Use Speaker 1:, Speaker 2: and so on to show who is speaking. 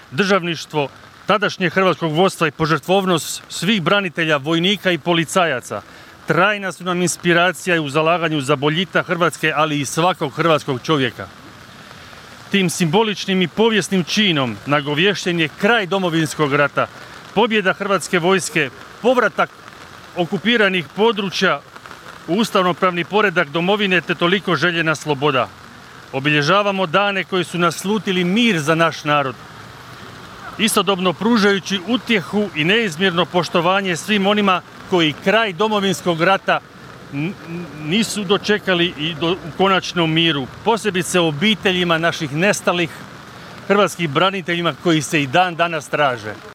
Speaker 1: državništvo tadašnjeg hrvatskog vodstva i požrtvovnost svih branitelja, vojnika i policajaca trajna su nam inspiracija u zalaganju za boljitak Hrvatske, ali i svakog hrvatskog čovjeka. Tim simboličnim i povijesnim činom nagovješten je kraj Domovinskog rata, pobjeda Hrvatske vojske, povratak okupiranih područja u ustavnopravni poredak domovine te toliko željena sloboda. Obilježavamo dane koji su naslutili mir za naš narod, istodobno pružajući utjehu i neizmjerno poštovanje svim onima koji kraj Domovinskog rata nisu dočekali i u konačnom miru, posebice obiteljima naših nestalih hrvatskih braniteljima koji se i dan danas traže.